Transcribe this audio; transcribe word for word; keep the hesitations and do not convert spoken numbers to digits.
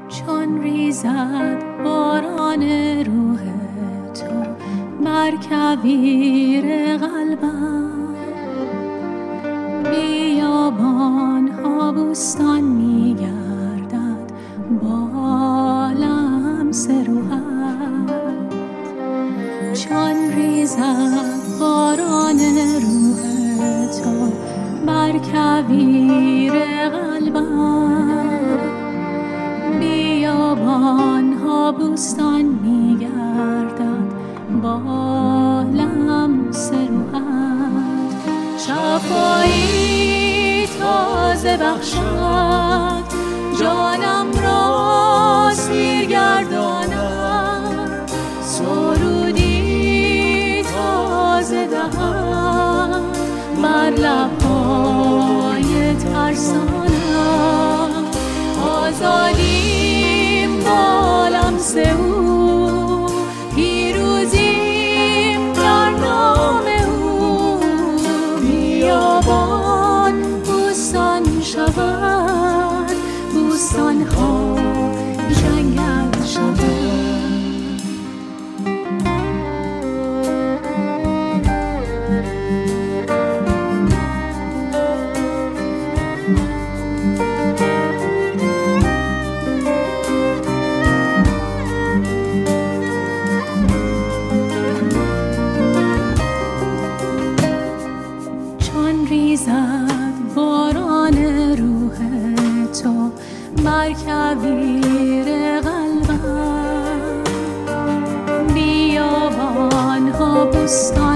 چون ریزد باران روح تو بر کویر قلبم، بیابان ها بوستان می گردد با لمس روحت. چون ریزد باران روح تو بر کویر قلبم، بیابان ها بوستان می گردد با لمس روحت. شفایی تازه بخشد جانم را سیر گرداند، سرودی تازه دهد بر لبهای ترسانم. آزادیم با لمس او، پیروزیم در نام او. بیابان بوستان شود، بوستان ها جنگل شود. ریزد باران روح تو بر کویر قلبم، بیابان ها بوستان